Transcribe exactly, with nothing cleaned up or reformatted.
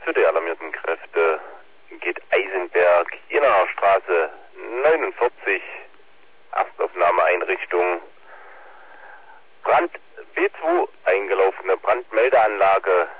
für die alarmierten Kräfte geht Eisenberg, Innerer Straße neunundvierzig, Erstaufnahmeeinrichtung, Brand B zwei, eingelaufene Brandmeldeanlage,